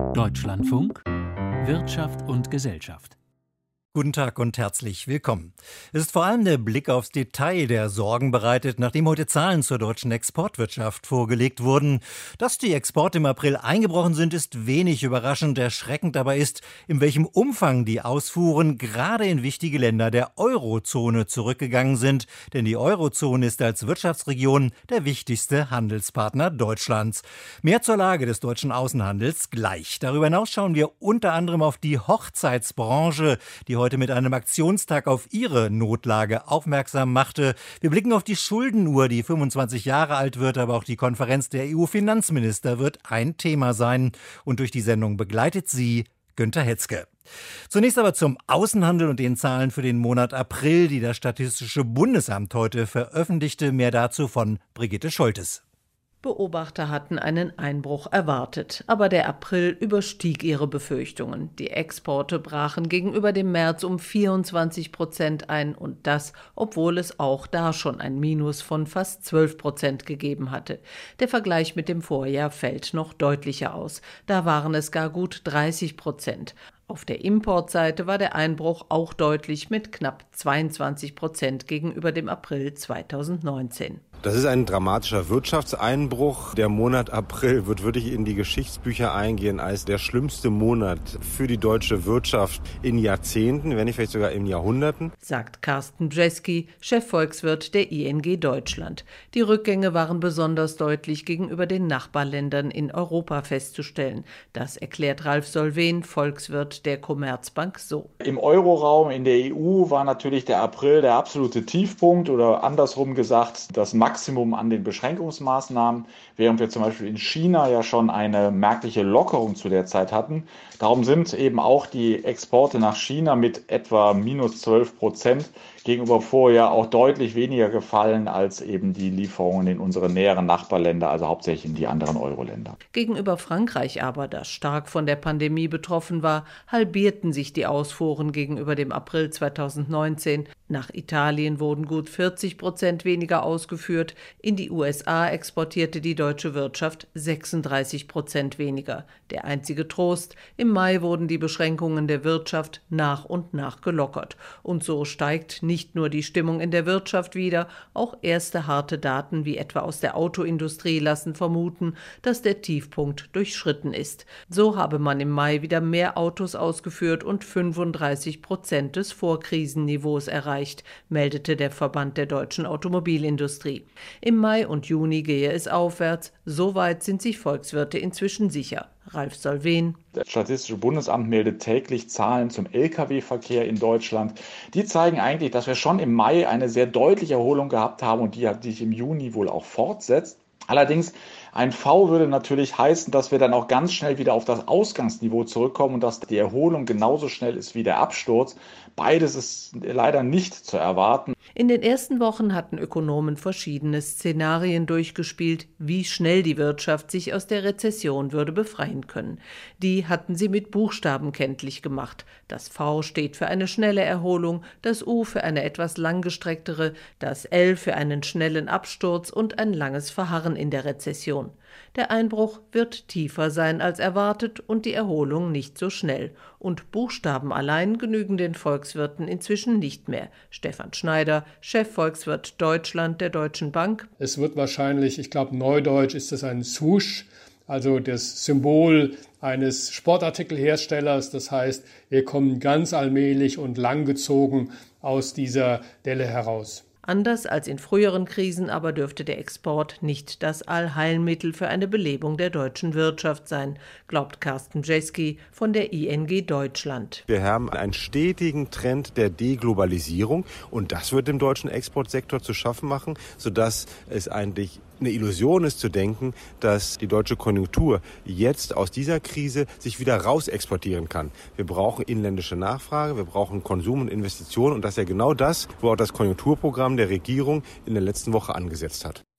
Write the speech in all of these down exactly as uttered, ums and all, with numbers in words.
Deutschlandfunk Wirtschaft und Gesellschaft. Guten Tag und herzlich willkommen. Es ist vor allem der Blick aufs Detail, der Sorgen bereitet, nachdem heute Zahlen zur deutschen Exportwirtschaft vorgelegt wurden. Dass die Exporte im April eingebrochen sind, ist wenig überraschend. Erschreckend dabei ist, in welchem Umfang die Ausfuhren gerade in wichtige Länder der Eurozone zurückgegangen sind. Denn die Eurozone ist als Wirtschaftsregion der wichtigste Handelspartner Deutschlands. Mehr zur Lage des deutschen Außenhandels gleich. Darüber hinaus schauen wir unter anderem auf die Hochzeitsbranche, die heute mit einem Aktionstag auf ihre Notlage aufmerksam machte. Wir blicken auf die Schuldenuhr, die fünfundzwanzig Jahre alt wird, aber auch die Konferenz der E U-Finanzminister wird ein Thema sein. Und durch die Sendung begleitet sie Günter Hetzke. Zunächst aber zum Außenhandel und den Zahlen für den Monat April, die das Statistische Bundesamt heute veröffentlichte. Mehr dazu von Brigitte Scholtes. Beobachter hatten einen Einbruch erwartet, aber der April überstieg ihre Befürchtungen. Die Exporte brachen gegenüber dem März um vierundzwanzig Prozent ein und das, obwohl es auch da schon ein Minus von fast zwölf Prozent gegeben hatte. Der Vergleich mit dem Vorjahr fällt noch deutlicher aus. Da waren es gar gut dreißig Prozent. Auf der Importseite war der Einbruch auch deutlich mit knapp zweiundzwanzig Prozent gegenüber dem April zweitausendneunzehn. Das ist ein dramatischer Wirtschaftseinbruch. Der Monat April wird wirklich in die Geschichtsbücher eingehen als der schlimmste Monat für die deutsche Wirtschaft in Jahrzehnten, wenn nicht vielleicht sogar in Jahrhunderten, sagt Carsten Bjeski, Chefvolkswirt der I N G Deutschland. Die Rückgänge waren besonders deutlich gegenüber den Nachbarländern in Europa festzustellen. Das erklärt Ralf Solven, Volkswirt der Commerzbank, so. Im Euroraum, in der E U, war natürlich der April der absolute Tiefpunkt oder andersrum gesagt das Maximum an den Beschränkungsmaßnahmen, während wir zum Beispiel in China ja schon eine merkliche Lockerung zu der Zeit hatten. Darum sind eben auch die Exporte nach China mit etwa minus zwölf Prozent gegenüber Vorjahr auch deutlich weniger gefallen als eben die Lieferungen in unsere näheren Nachbarländer, also hauptsächlich in die anderen Euro-Länder. Gegenüber Frankreich aber, das stark von der Pandemie betroffen war, halbierten sich die Ausfuhren gegenüber dem April zweitausendneunzehn. Nach Italien wurden gut vierzig Prozent weniger ausgeführt. In die U S A exportierte die deutsche Wirtschaft sechsunddreißig Prozent weniger. Der einzige Trost: Im Mai wurden die Beschränkungen der Wirtschaft nach und nach gelockert. Und so steigt nicht nur die Stimmung in der Wirtschaft wieder, auch erste harte Daten wie etwa aus der Autoindustrie lassen vermuten, dass der Tiefpunkt durchschritten ist. So habe man im Mai wieder mehr Autos ausgeführt und fünfunddreißig Prozent des Vorkrisenniveaus erreicht, meldete der Verband der deutschen Automobilindustrie. Im Mai und Juni gehe es aufwärts, soweit sind sich Volkswirte inzwischen sicher. Ralf Solven. Das Statistische Bundesamt meldet täglich Zahlen zum L K W-Verkehr in Deutschland. Die zeigen eigentlich, dass wir schon im Mai eine sehr deutliche Erholung gehabt haben und die sich im Juni wohl auch fortsetzt. Allerdings, ein V würde natürlich heißen, dass wir dann auch ganz schnell wieder auf das Ausgangsniveau zurückkommen und dass die Erholung genauso schnell ist wie der Absturz. Beides ist leider nicht zu erwarten. In den ersten Wochen hatten Ökonomen verschiedene Szenarien durchgespielt, wie schnell die Wirtschaft sich aus der Rezession würde befreien können. Die hatten sie mit Buchstaben kenntlich gemacht. Das V steht für eine schnelle Erholung, das U für eine etwas langgestrecktere, das L für einen schnellen Absturz und ein langes Verharren in der Rezession. Der Einbruch wird tiefer sein als erwartet und die Erholung nicht so schnell. Und Buchstaben allein genügen den Volkswirten inzwischen nicht mehr. Stefan Schneider, Chefvolkswirt Deutschland der Deutschen Bank. Es wird wahrscheinlich, ich glaube neudeutsch ist das ein Swoosh, also das Symbol eines Sportartikelherstellers. Das heißt, wir kommen ganz allmählich und langgezogen aus dieser Delle heraus. Anders als in früheren Krisen aber dürfte der Export nicht das Allheilmittel für eine Belebung der deutschen Wirtschaft sein, glaubt Carsten Bjeski von der I N G Deutschland. Wir haben einen stetigen Trend der Deglobalisierung und das wird dem deutschen Exportsektor zu schaffen machen, sodass es eigentlich eine Illusion ist zu denken, dass die deutsche Konjunktur jetzt aus dieser Krise sich wieder raus exportieren kann. Wir brauchen inländische Nachfrage, wir brauchen Konsum und Investitionen und das ist ja genau das, wo auch das Konjunkturprogramm der Regierung in der letzten Woche angesetzt hat.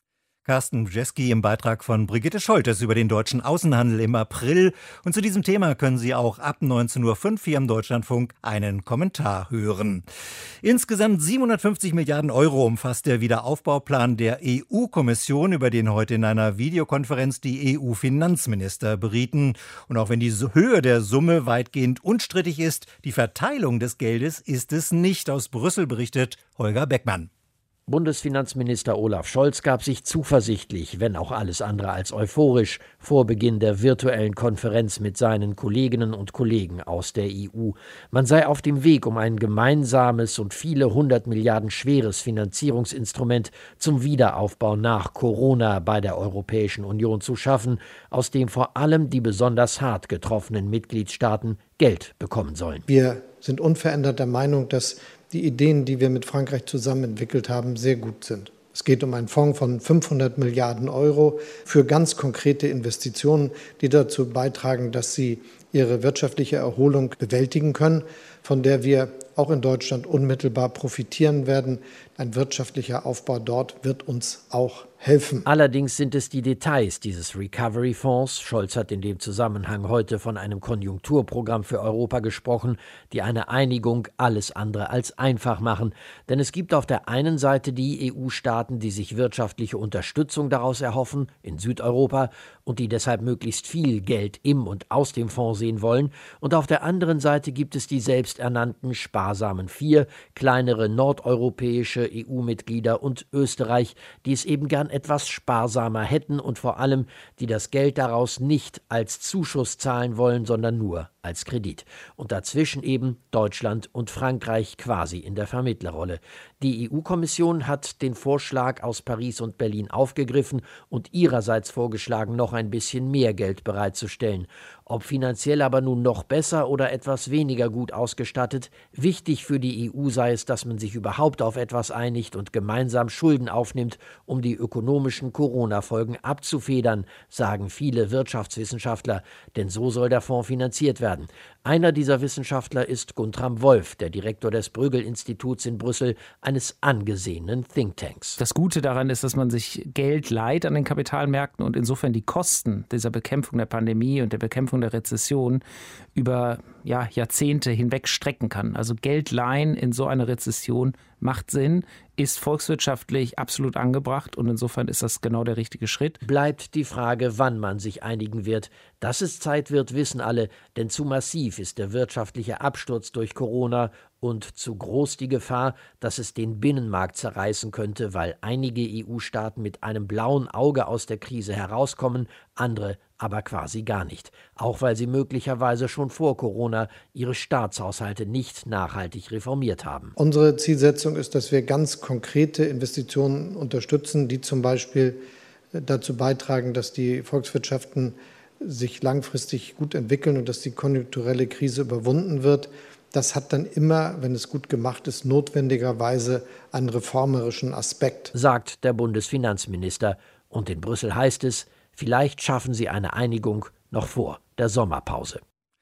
Carsten Bjeski im Beitrag von Brigitte Scholtes über den deutschen Außenhandel im April. Und zu diesem Thema können Sie auch ab neunzehn Uhr fünf hier im Deutschlandfunk einen Kommentar hören. Insgesamt siebenhundertfünfzig Milliarden Euro umfasst der Wiederaufbauplan der E U-Kommission, über den heute in einer Videokonferenz die E U-Finanzminister berieten. Und auch wenn die Höhe der Summe weitgehend unstrittig ist, die Verteilung des Geldes ist es nicht. Aus Brüssel berichtet Holger Beckmann. Bundesfinanzminister Olaf Scholz gab sich zuversichtlich, wenn auch alles andere als euphorisch, vor Beginn der virtuellen Konferenz mit seinen Kolleginnen und Kollegen aus der E U. Man sei auf dem Weg, um ein gemeinsames und viele hundert Milliarden schweres Finanzierungsinstrument zum Wiederaufbau nach Corona bei der Europäischen Union zu schaffen, aus dem vor allem die besonders hart getroffenen Mitgliedstaaten Geld bekommen sollen. Wir sind unverändert der Meinung, dass die Ideen, die wir mit Frankreich zusammen entwickelt haben, sehr gut sind. Es geht um einen Fonds von fünfhundert Milliarden Euro für ganz konkrete Investitionen, die dazu beitragen, dass sie ihre wirtschaftliche Erholung bewältigen können, von der wir auch in Deutschland unmittelbar profitieren werden. Ein wirtschaftlicher Aufbau dort wird uns auch helfen. Allerdings sind es die Details dieses Recovery-Fonds, Scholz hat in dem Zusammenhang heute von einem Konjunkturprogramm für Europa gesprochen, die eine Einigung alles andere als einfach machen. Denn es gibt auf der einen Seite die E U-Staaten, die sich wirtschaftliche Unterstützung daraus erhoffen, in Südeuropa, und die deshalb möglichst viel Geld im und aus dem Fonds sehen wollen. Und auf der anderen Seite gibt es die selbsternannten sparsamen Vier, kleinere nordeuropäische E U-Mitglieder und Österreich, die es eben gern etwas sparsamer hätten und vor allem, die das Geld daraus nicht als Zuschuss zahlen wollen, sondern nur als Kredit. Und dazwischen eben Deutschland und Frankreich quasi in der Vermittlerrolle. Die E U-Kommission hat den Vorschlag aus Paris und Berlin aufgegriffen und ihrerseits vorgeschlagen, noch ein bisschen mehr Geld bereitzustellen. Ob finanziell aber nun noch besser oder etwas weniger gut ausgestattet, wichtig für die E U sei es, dass man sich überhaupt auf etwas einigt und gemeinsam Schulden aufnimmt, um die ökonomischen Corona-Folgen abzufedern, sagen viele Wirtschaftswissenschaftler, denn so soll der Fonds finanziert werden. Einer dieser Wissenschaftler ist Guntram Wolf, der Direktor des Bruegel-Instituts in Brüssel, eines angesehenen Thinktanks. Das Gute daran ist, dass man sich Geld leiht an den Kapitalmärkten und insofern die Kosten dieser Bekämpfung der Pandemie und der Bekämpfung der Rezession über ja, Jahrzehnte hinweg strecken kann. Also Geld leihen in so einer Rezession macht Sinn, ist volkswirtschaftlich absolut angebracht und insofern ist das genau der richtige Schritt. Bleibt die Frage, wann man sich einigen wird. Dass es Zeit wird, wissen alle, denn zu massiv ist der wirtschaftliche Absturz durch Corona und zu groß die Gefahr, dass es den Binnenmarkt zerreißen könnte, weil einige E U-Staaten mit einem blauen Auge aus der Krise herauskommen, andere aber quasi gar nicht. Auch weil sie möglicherweise schon vor Corona ihre Staatshaushalte nicht nachhaltig reformiert haben. Unsere Zielsetzung ist, dass wir ganz konkrete Investitionen unterstützen, die zum Beispiel dazu beitragen, dass die Volkswirtschaften sich langfristig gut entwickeln und dass die konjunkturelle Krise überwunden wird. Das hat dann immer, wenn es gut gemacht ist, notwendigerweise einen reformerischen Aspekt, sagt der Bundesfinanzminister. Und in Brüssel heißt es, vielleicht schaffen sie eine Einigung noch vor der Sommerpause.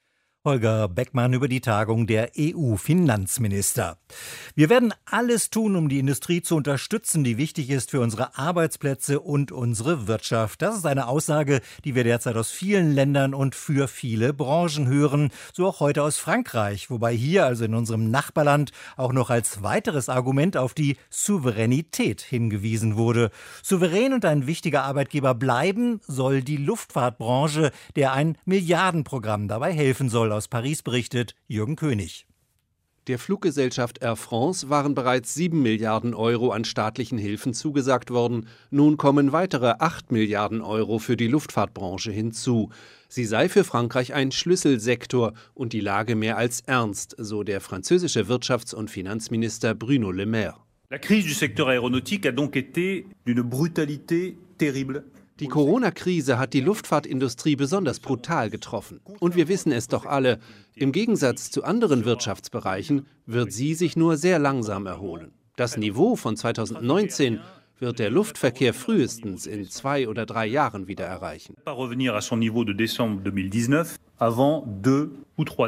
Holger Beckmann über die Tagung der E U-Finanzminister. Wir werden alles tun, um die Industrie zu unterstützen, die wichtig ist für unsere Arbeitsplätze und unsere Wirtschaft. Das ist eine Aussage, die wir derzeit aus vielen Ländern und für viele Branchen hören. So auch heute aus Frankreich, wobei hier, also in unserem Nachbarland, auch noch als weiteres Argument auf die Souveränität hingewiesen wurde. Souverän und ein wichtiger Arbeitgeber bleiben soll die Luftfahrtbranche, der ein Milliardenprogramm dabei helfen soll. Aus Paris berichtet Jürgen König. Der Fluggesellschaft Air France waren bereits sieben Milliarden Euro an staatlichen Hilfen zugesagt worden. Nun kommen weitere acht Milliarden Euro für die Luftfahrtbranche hinzu. Sie sei für Frankreich ein Schlüsselsektor und die Lage mehr als ernst, so der französische Wirtschafts- und Finanzminister Bruno Le Maire. La crise du secteur aéronautique a donc été d'une brutalité terrible. Die Corona-Krise hat die Luftfahrtindustrie besonders brutal getroffen. Und wir wissen es doch alle, im Gegensatz zu anderen Wirtschaftsbereichen wird sie sich nur sehr langsam erholen. Das Niveau von zweitausendneunzehn wird der Luftverkehr frühestens in zwei oder drei Jahren wieder erreichen.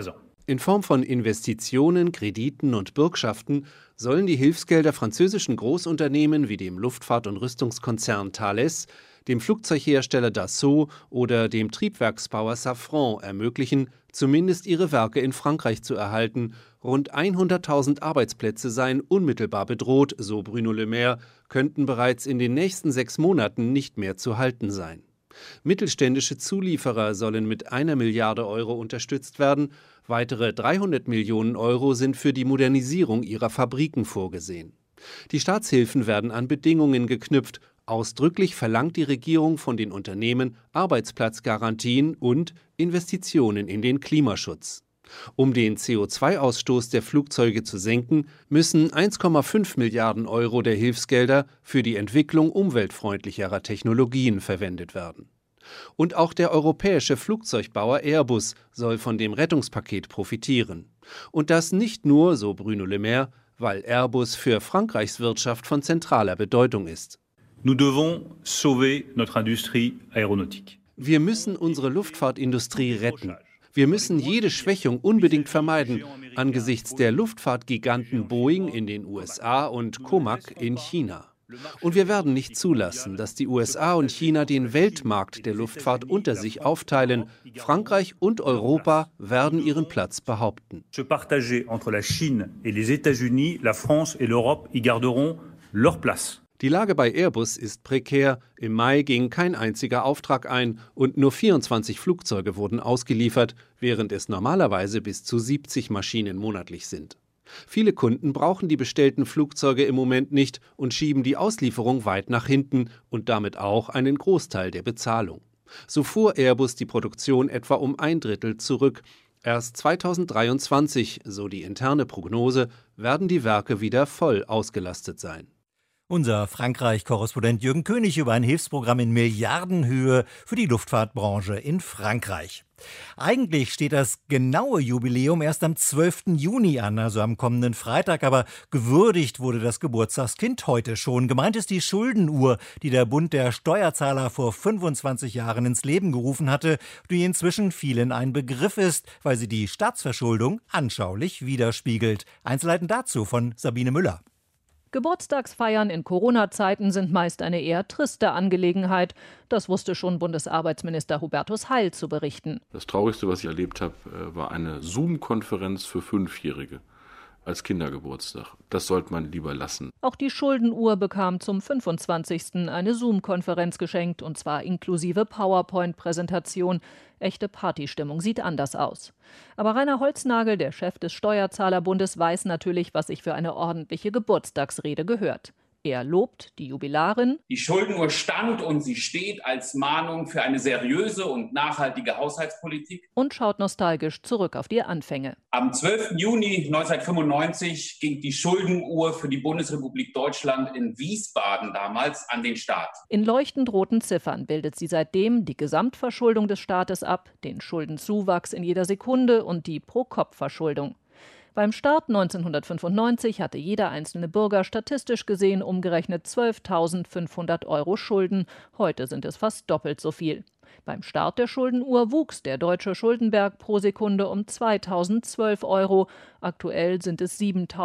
In Form von Investitionen, Krediten und Bürgschaften sollen die Hilfsgelder französischen Großunternehmen wie dem Luftfahrt- und Rüstungskonzern Thales, dem Flugzeughersteller Dassault oder dem Triebwerksbauer Safran ermöglichen, zumindest ihre Werke in Frankreich zu erhalten. Rund hunderttausend Arbeitsplätze seien unmittelbar bedroht, so Bruno Le Maire, könnten bereits in den nächsten sechs Monaten nicht mehr zu halten sein. Mittelständische Zulieferer sollen mit einer Milliarde Euro unterstützt werden. Weitere dreihundert Millionen Euro sind für die Modernisierung ihrer Fabriken vorgesehen. Die Staatshilfen werden an Bedingungen geknüpft. Ausdrücklich verlangt die Regierung von den Unternehmen Arbeitsplatzgarantien und Investitionen in den Klimaschutz. Um den C O zwei Ausstoß der Flugzeuge zu senken, müssen eins Komma fünf Milliarden Euro der Hilfsgelder für die Entwicklung umweltfreundlicherer Technologien verwendet werden. Und auch der europäische Flugzeugbauer Airbus soll von dem Rettungspaket profitieren. Und das nicht nur, so Bruno Le Maire, weil Airbus für Frankreichs Wirtschaft von zentraler Bedeutung ist. Nous devons sauver notre industrie aéronautique. Wir müssen unsere Luftfahrtindustrie retten. Wir müssen jede Schwächung unbedingt vermeiden, angesichts der Luftfahrtgiganten Boeing in den U S A und Comac in China. Und wir werden nicht zulassen, dass die U S A und China den Weltmarkt der Luftfahrt unter sich aufteilen. Frankreich und Europa werden ihren Platz behaupten. Se partager entre la Chine et les États-Unis, la France et l'Europe y garderont leur place. Die Lage bei Airbus ist prekär. Im Mai ging kein einziger Auftrag ein und nur vierundzwanzig Flugzeuge wurden ausgeliefert, während es normalerweise bis zu siebzig Maschinen monatlich sind. Viele Kunden brauchen die bestellten Flugzeuge im Moment nicht und schieben die Auslieferung weit nach hinten und damit auch einen Großteil der Bezahlung. So fuhr Airbus die Produktion etwa um ein Drittel zurück. Erst zweitausenddreiundzwanzig, so die interne Prognose, werden die Werke wieder voll ausgelastet sein. Unser Frankreich-Korrespondent Jürgen König über ein Hilfsprogramm in Milliardenhöhe für die Luftfahrtbranche in Frankreich. Eigentlich steht das genaue Jubiläum erst am zwölften Juni an, also am kommenden Freitag, aber gewürdigt wurde das Geburtstagskind heute schon. Gemeint ist die Schuldenuhr, die der Bund der Steuerzahler vor fünfundzwanzig Jahren ins Leben gerufen hatte, die inzwischen vielen ein Begriff ist, weil sie die Staatsverschuldung anschaulich widerspiegelt. Einzelheiten dazu von Sabine Müller. Geburtstagsfeiern in Corona-Zeiten sind meist eine eher triste Angelegenheit. Das wusste schon Bundesarbeitsminister Hubertus Heil zu berichten. Das Traurigste, was ich erlebt habe, war eine Zoom-Konferenz für Fünfjährige als Kindergeburtstag. Das sollte man lieber lassen. Auch die Schuldenuhr bekam zum fünfundzwanzigsten eine Zoom-Konferenz geschenkt, und zwar inklusive PowerPoint-Präsentation. Echte Partystimmung sieht anders aus. Aber Rainer Holznagel, der Chef des Steuerzahlerbundes, weiß natürlich, was sich für eine ordentliche Geburtstagsrede gehört. Er lobt die Jubilarin. Die Schuldenuhr stand und sie steht als Mahnung für eine seriöse und nachhaltige Haushaltspolitik. Und schaut nostalgisch zurück auf die Anfänge. Am zwölften Juni neunzehnhundertfünfundneunzig ging die Schuldenuhr für die Bundesrepublik Deutschland in Wiesbaden damals an den Start. In leuchtend roten Ziffern bildet sie seitdem die Gesamtverschuldung des Staates ab, den Schuldenzuwachs in jeder Sekunde und die Pro-Kopf-Verschuldung. Beim Start neunzehnhundertfünfundneunzig hatte jeder einzelne Bürger statistisch gesehen umgerechnet zwölftausendfünfhundert Euro Schulden. Heute sind es fast doppelt so viel. Beim Start der Schuldenuhr wuchs der deutsche Schuldenberg pro Sekunde um zweitausendzwölf Euro. Aktuell sind es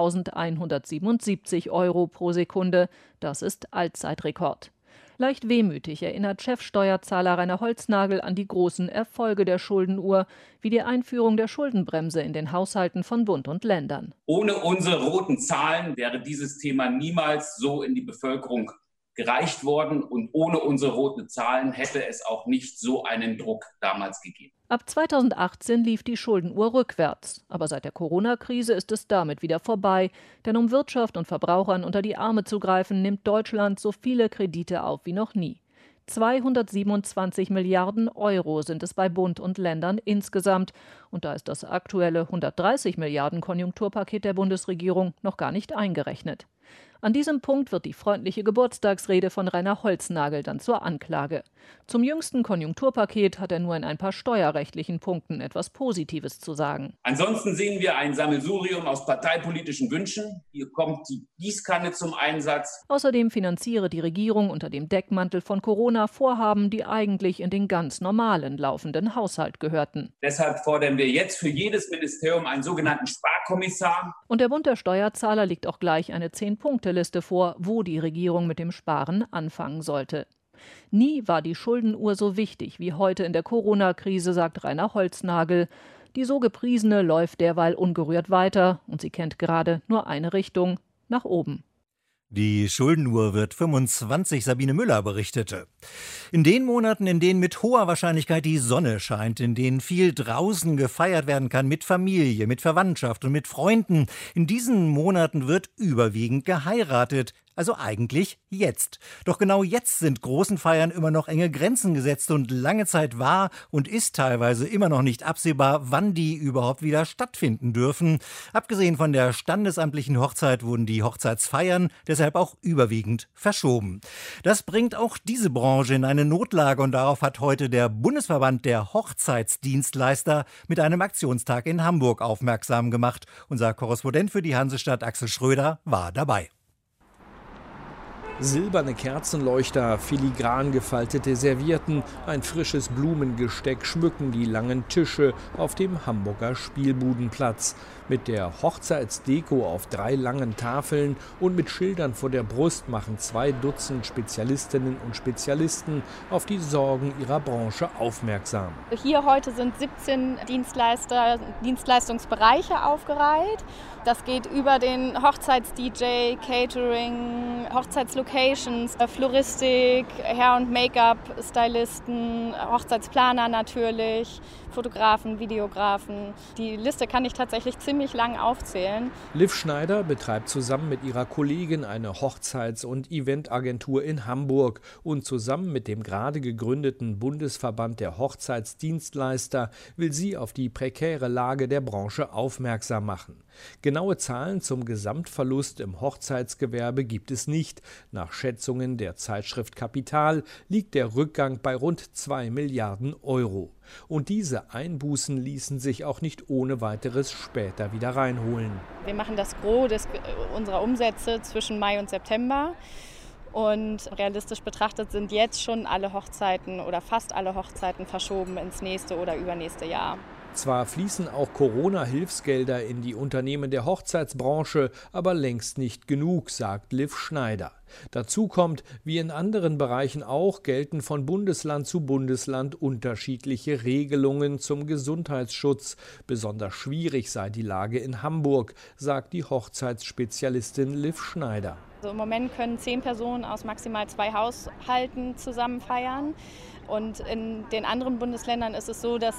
siebentausendeinhundertsiebenundsiebzig Euro pro Sekunde. Das ist Allzeitrekord. Leicht wehmütig erinnert Chefsteuerzahler Rainer Holznagel an die großen Erfolge der Schuldenuhr, wie die Einführung der Schuldenbremse in den Haushalten von Bund und Ländern. Ohne unsere roten Zahlen wäre dieses Thema niemals so in die Bevölkerung gereicht worden, und ohne unsere roten Zahlen hätte es auch nicht so einen Druck damals gegeben. Ab zweitausendachtzehn lief die Schuldenuhr rückwärts. Aber seit der Corona-Krise ist es damit wieder vorbei. Denn um Wirtschaft und Verbrauchern unter die Arme zu greifen, nimmt Deutschland so viele Kredite auf wie noch nie. zweihundertsiebenundzwanzig Milliarden Euro sind es bei Bund und Ländern insgesamt. Und da ist das aktuelle hundertdreißig Milliarden Konjunkturpaket der Bundesregierung noch gar nicht eingerechnet. An diesem Punkt wird die freundliche Geburtstagsrede von Rainer Holznagel dann zur Anklage. Zum jüngsten Konjunkturpaket hat er nur in ein paar steuerrechtlichen Punkten etwas Positives zu sagen. Ansonsten sehen wir ein Sammelsurium aus parteipolitischen Wünschen. Hier kommt die Gießkanne zum Einsatz. Außerdem finanziere die Regierung unter dem Deckmantel von Corona Vorhaben, die eigentlich in den ganz normalen laufenden Haushalt gehörten. Deshalb fordern wir jetzt für jedes Ministerium einen sogenannten Sparkommissar. Und der Bund der Steuerzahler legt auch gleich eine Zehn-Punkte-Liste vor, wo die Regierung mit dem Sparen anfangen sollte. Nie war die Schuldenuhr so wichtig wie heute in der Corona-Krise, sagt Rainer Holznagel. Die so gepriesene läuft derweil ungerührt weiter und sie kennt gerade nur eine Richtung, nach oben. Die Schuldenuhr wird fünfundzwanzig, Sabine Müller berichtete. In den Monaten, in denen mit hoher Wahrscheinlichkeit die Sonne scheint, in denen viel draußen gefeiert werden kann mit Familie, mit Verwandtschaft und mit Freunden, in diesen Monaten wird überwiegend geheiratet. Also eigentlich jetzt. Doch genau jetzt sind großen Feiern immer noch enge Grenzen gesetzt und lange Zeit war und ist teilweise immer noch nicht absehbar, wann die überhaupt wieder stattfinden dürfen. Abgesehen von der standesamtlichen Hochzeit wurden die Hochzeitsfeiern deshalb auch überwiegend verschoben. Das bringt auch diese Branche in eine Notlage und darauf hat heute der Bundesverband der Hochzeitsdienstleister mit einem Aktionstag in Hamburg aufmerksam gemacht. Unser Korrespondent für die Hansestadt Axel Schröder war dabei. Silberne Kerzenleuchter, filigran gefaltete Servietten, ein frisches Blumengesteck schmücken die langen Tische auf dem Hamburger Spielbudenplatz. Mit der Hochzeitsdeko auf drei langen Tafeln und mit Schildern vor der Brust machen zwei Dutzend Spezialistinnen und Spezialisten auf die Sorgen ihrer Branche aufmerksam. Hier heute sind siebzehn Dienstleister, Dienstleistungsbereiche aufgereiht. Das geht über den Hochzeits-D J, Catering, Hochzeitslocations, Floristik, Hair- und Make-up-Stylisten, Hochzeitsplaner natürlich, Fotografen, Videografen. Die Liste kann ich tatsächlich ziemlich lang aufzählen. Liv Schneider betreibt zusammen mit ihrer Kollegin eine Hochzeits- und Eventagentur in Hamburg und zusammen mit dem gerade gegründeten Bundesverband der Hochzeitsdienstleister will sie auf die prekäre Lage der Branche aufmerksam machen. Genaue Zahlen zum Gesamtverlust im Hochzeitsgewerbe gibt es nicht. Nach Schätzungen der Zeitschrift Kapital liegt der Rückgang bei rund zwei Milliarden Euro. Und diese Einbußen ließen sich auch nicht ohne weiteres später wieder reinholen. Wir machen das Gros des, unserer Umsätze zwischen Mai und September. Und realistisch betrachtet sind jetzt schon alle Hochzeiten oder fast alle Hochzeiten verschoben ins nächste oder übernächste Jahr. Zwar fließen auch Corona-Hilfsgelder in die Unternehmen der Hochzeitsbranche, aber längst nicht genug, sagt Liv Schneider. Dazu kommt, wie in anderen Bereichen auch, gelten von Bundesland zu Bundesland unterschiedliche Regelungen zum Gesundheitsschutz. Besonders schwierig sei die Lage in Hamburg, sagt die Hochzeitsspezialistin Liv Schneider. Also im Moment können zehn Personen aus maximal zwei Haushalten zusammen feiern. Und in den anderen Bundesländern ist es so, dass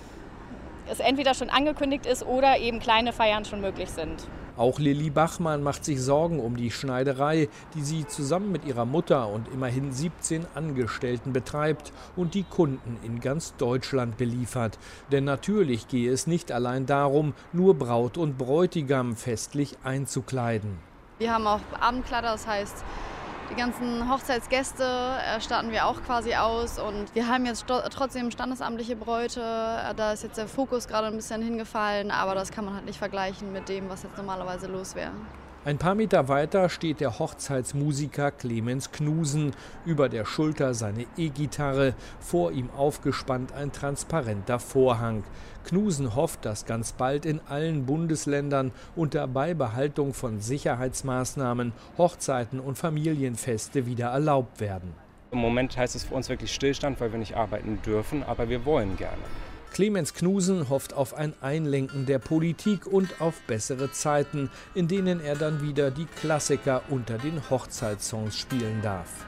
es entweder schon angekündigt ist oder eben kleine Feiern schon möglich sind. Auch Lilly Bachmann macht sich Sorgen um die Schneiderei, die sie zusammen mit ihrer Mutter und immerhin siebzehn Angestellten betreibt und die Kunden in ganz Deutschland beliefert. Denn natürlich gehe es nicht allein darum, nur Braut und Bräutigam festlich einzukleiden. Wir haben auch Abendkleider, das heißt, die ganzen Hochzeitsgäste starten wir auch quasi aus und wir haben jetzt trotzdem standesamtliche Bräute. Da ist jetzt der Fokus gerade ein bisschen hingefallen, aber das kann man halt nicht vergleichen mit dem, was jetzt normalerweise los wäre. Ein paar Meter weiter steht der Hochzeitsmusiker Clemens Knusen, über der Schulter seine E-Gitarre, vor ihm aufgespannt ein transparenter Vorhang. Knusen hofft, dass ganz bald in allen Bundesländern unter Beibehaltung von Sicherheitsmaßnahmen Hochzeiten und Familienfeste wieder erlaubt werden. Im Moment heißt es für uns wirklich Stillstand, weil wir nicht arbeiten dürfen, aber wir wollen gerne. Clemens Knusen hofft auf ein Einlenken der Politik und auf bessere Zeiten, in denen er dann wieder die Klassiker unter den Hochzeitssongs spielen darf.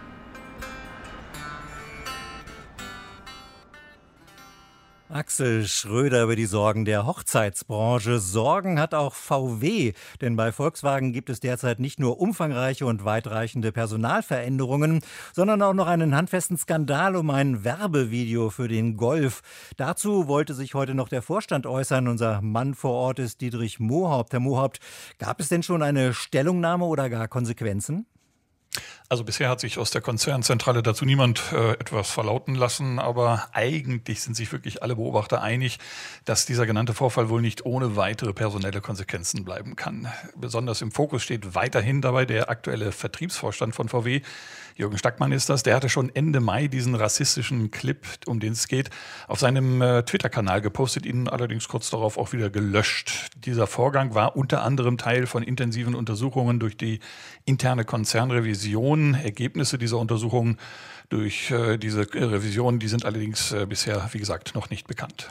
Axel Schröder über die Sorgen der Hochzeitsbranche. Sorgen hat auch V W, denn bei Volkswagen gibt es derzeit nicht nur umfangreiche und weitreichende Personalveränderungen, sondern auch noch einen handfesten Skandal um ein Werbevideo für den Golf. Dazu wollte sich heute noch der Vorstand äußern. Unser Mann vor Ort ist Dietrich Mohaupt. Herr Mohaupt, gab es denn schon eine Stellungnahme oder gar Konsequenzen? Also bisher hat sich aus der Konzernzentrale dazu niemand äh, etwas verlauten lassen, aber eigentlich sind sich wirklich alle Beobachter einig, dass dieser genannte Vorfall wohl nicht ohne weitere personelle Konsequenzen bleiben kann. Besonders im Fokus steht weiterhin dabei der aktuelle Vertriebsvorstand von V W. Jürgen Stackmann ist das. Der hatte schon Ende Mai diesen rassistischen Clip, um den es geht, auf seinem äh, Twitter-Kanal gepostet, ihn allerdings kurz darauf auch wieder gelöscht. Dieser Vorgang war unter anderem Teil von intensiven Untersuchungen durch die interne Konzernrevision. Ergebnisse dieser Untersuchungen durch äh, diese Revision, die sind allerdings äh, bisher, wie gesagt, noch nicht bekannt.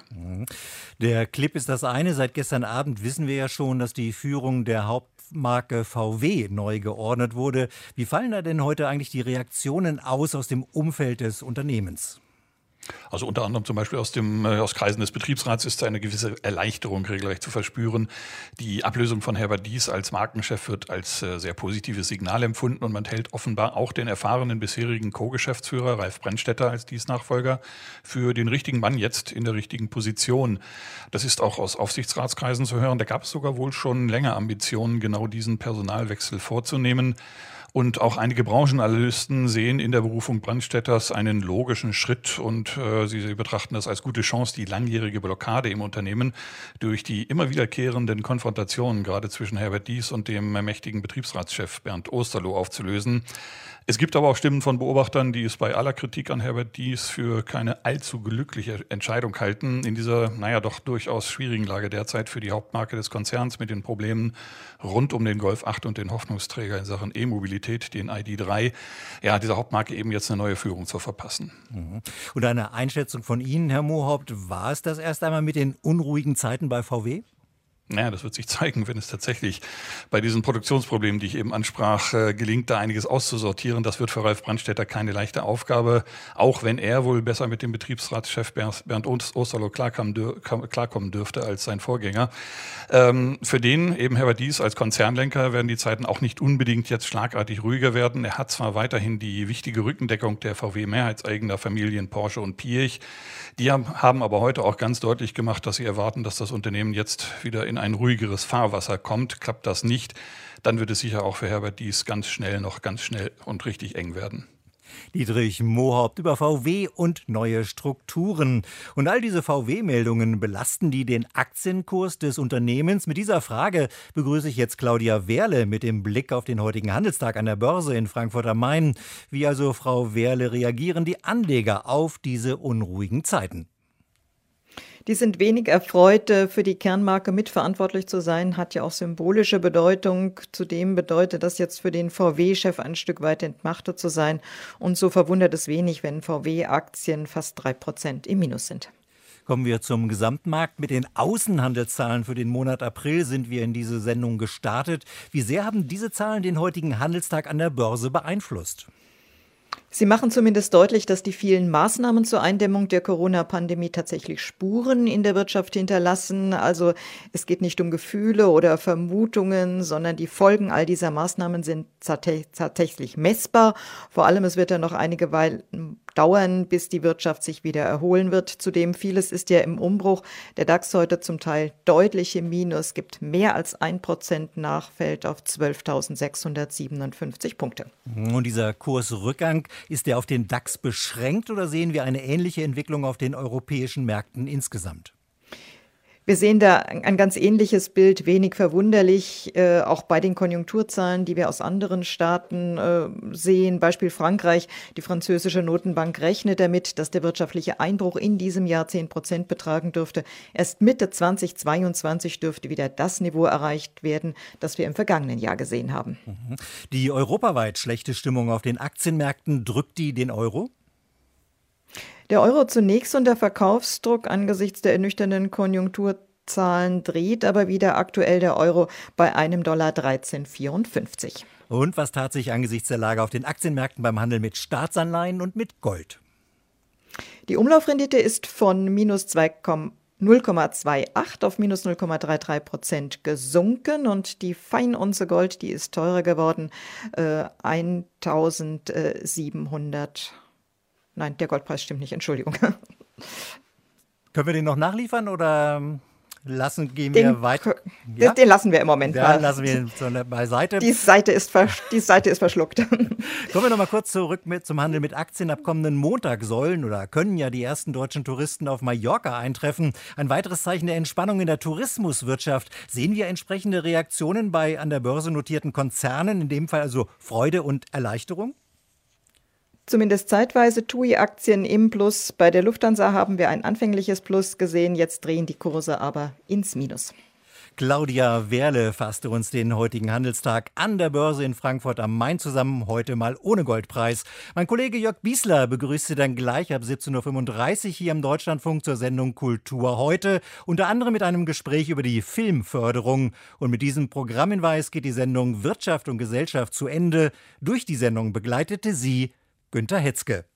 Der Clip ist das eine. Seit gestern Abend wissen wir ja schon, dass die Führung der Hauptmarke V W neu geordnet wurde. Wie fallen da denn heute eigentlich die Reaktionen aus aus dem Umfeld des Unternehmens? Also unter anderem zum Beispiel aus, dem, äh, aus Kreisen des Betriebsrats ist eine gewisse Erleichterung regelrecht zu verspüren. Die Ablösung von Herbert Diess als Markenchef wird als äh, sehr positives Signal empfunden und man hält offenbar auch den erfahrenen bisherigen Co-Geschäftsführer Ralf Brennstetter als Diess-Nachfolger für den richtigen Mann jetzt in der richtigen Position. Das ist auch aus Aufsichtsratskreisen zu hören. Da gab es sogar wohl schon länger Ambitionen, genau diesen Personalwechsel vorzunehmen. Und auch einige Branchenanalysten sehen in der Berufung Brennstetters einen logischen Schritt und äh, sie, sie betrachten das als gute Chance, die langjährige Blockade im Unternehmen durch die immer wiederkehrenden Konfrontationen gerade zwischen Herbert Diess und dem mächtigen Betriebsratschef Bernd Osterloh aufzulösen. Es gibt aber auch Stimmen von Beobachtern, die es bei aller Kritik an Herbert Diess für keine allzu glückliche Entscheidung halten, in dieser, naja, doch durchaus schwierigen Lage derzeit für die Hauptmarke des Konzerns mit den Problemen rund um den Golf acht und den Hoffnungsträger in Sachen E-Mobilität, den I D drei, ja, dieser Hauptmarke eben jetzt eine neue Führung zu verpassen. Und eine Einschätzung von Ihnen, Herr Mohaupt, war es das erst einmal mit den unruhigen Zeiten bei V W? Naja, das wird sich zeigen, wenn es tatsächlich bei diesen Produktionsproblemen, die ich eben ansprach, äh, gelingt, da einiges auszusortieren. Das wird für Ralf Brennstetter keine leichte Aufgabe, auch wenn er wohl besser mit dem Betriebsratschef Bernd Osterloh klarkommen, dür- klarkommen dürfte als sein Vorgänger. Ähm, für den, eben Herbert Diess als Konzernlenker, werden die Zeiten auch nicht unbedingt jetzt schlagartig ruhiger werden. Er hat zwar weiterhin die wichtige Rückendeckung der V W-Mehrheitseigener Familien Porsche und Piëch. Die haben aber heute auch ganz deutlich gemacht, dass sie erwarten, dass das Unternehmen jetzt wieder in ein ruhigeres Fahrwasser kommt. Klappt das nicht, dann wird es sicher auch für Herbert Diess ganz schnell noch ganz schnell und richtig eng werden. Dietrich Mohaupt über V W und neue Strukturen. Und all diese V W-Meldungen, belasten die den Aktienkurs des Unternehmens? Mit dieser Frage begrüße ich jetzt Claudia Wehrle mit dem Blick auf den heutigen Handelstag an der Börse in Frankfurt am Main. Wie also, Frau Wehrle, reagieren die Anleger auf diese unruhigen Zeiten? Die sind wenig erfreut, für die Kernmarke mitverantwortlich zu sein, hat ja auch symbolische Bedeutung. Zudem bedeutet das jetzt für den V W-Chef ein Stück weit entmachtet zu sein. Und so verwundert es wenig, wenn V W-Aktien fast drei Prozent im Minus sind. Kommen wir zum Gesamtmarkt. Mit den Außenhandelszahlen für den Monat April sind wir in diese Sendung gestartet. Wie sehr haben diese Zahlen den heutigen Handelstag an der Börse beeinflusst? Sie machen zumindest deutlich, dass die vielen Maßnahmen zur Eindämmung der Corona-Pandemie tatsächlich Spuren in der Wirtschaft hinterlassen. Also es geht nicht um Gefühle oder Vermutungen, sondern die Folgen all dieser Maßnahmen sind tatsächlich messbar. Vor allem, es wird ja noch einige Weile dauern, bis die Wirtschaft sich wieder erholen wird. Zudem vieles ist ja im Umbruch. Der DAX heute zum Teil deutlich im Minus, gibt mehr als ein Prozent nach, fällt auf zwölftausendsechshundertsiebenundfünfzig Punkte. Und dieser Kursrückgang, ist der auf den DAX beschränkt oder sehen wir eine ähnliche Entwicklung auf den europäischen Märkten insgesamt? Wir sehen da ein ganz ähnliches Bild, wenig verwunderlich, äh, auch bei den Konjunkturzahlen, die wir aus anderen Staaten äh, sehen. Beispiel Frankreich. Die französische Notenbank rechnet damit, dass der wirtschaftliche Einbruch in diesem Jahr zehn Prozent betragen dürfte. Erst Mitte zweitausendzweiundzwanzig dürfte wieder das Niveau erreicht werden, das wir im vergangenen Jahr gesehen haben. Die europaweit schlechte Stimmung auf den Aktienmärkten, drückt die den Euro? Der Euro zunächst und der Verkaufsdruck angesichts der ernüchternden Konjunkturzahlen dreht aber wieder aktuell der Euro bei einem Dollar dreizehn vierundfünfzig. Und was tat sich angesichts der Lage auf den Aktienmärkten beim Handel mit Staatsanleihen und mit Gold? Die Umlaufrendite ist von minus null Komma achtundzwanzig auf minus null Komma dreiunddreißig Prozent gesunken und die Feinunze Gold, die ist teurer geworden, äh, eintausendsiebenhundert. Nein, der Goldpreis stimmt nicht, Entschuldigung. Können wir den noch nachliefern oder lassen, gehen wir den, weiter? Ja? Den lassen wir im Moment mal. Dann lassen wir ihn so beiseite. Die Seite ist, versch- die Seite ist verschluckt. Kommen wir noch mal kurz zurück mit, zum Handel mit Aktien. Ab kommenden Montag sollen oder können ja die ersten deutschen Touristen auf Mallorca eintreffen. Ein weiteres Zeichen der Entspannung in der Tourismuswirtschaft. Sehen wir entsprechende Reaktionen bei an der Börse notierten Konzernen, in dem Fall also Freude und Erleichterung? Zumindest zeitweise T U I-Aktien im Plus. Bei der Lufthansa haben wir ein anfängliches Plus gesehen. Jetzt drehen die Kurse aber ins Minus. Claudia Werle fasste uns den heutigen Handelstag an der Börse in Frankfurt am Main zusammen, heute mal ohne Goldpreis. Mein Kollege Jörg Biesler begrüßt Sie dann gleich ab siebzehn Uhr fünfunddreißig hier im Deutschlandfunk zur Sendung Kultur heute, unter anderem mit einem Gespräch über die Filmförderung. Und mit diesem Programmhinweis geht die Sendung Wirtschaft und Gesellschaft zu Ende. Durch die Sendung begleitete sie Günter Hetzke.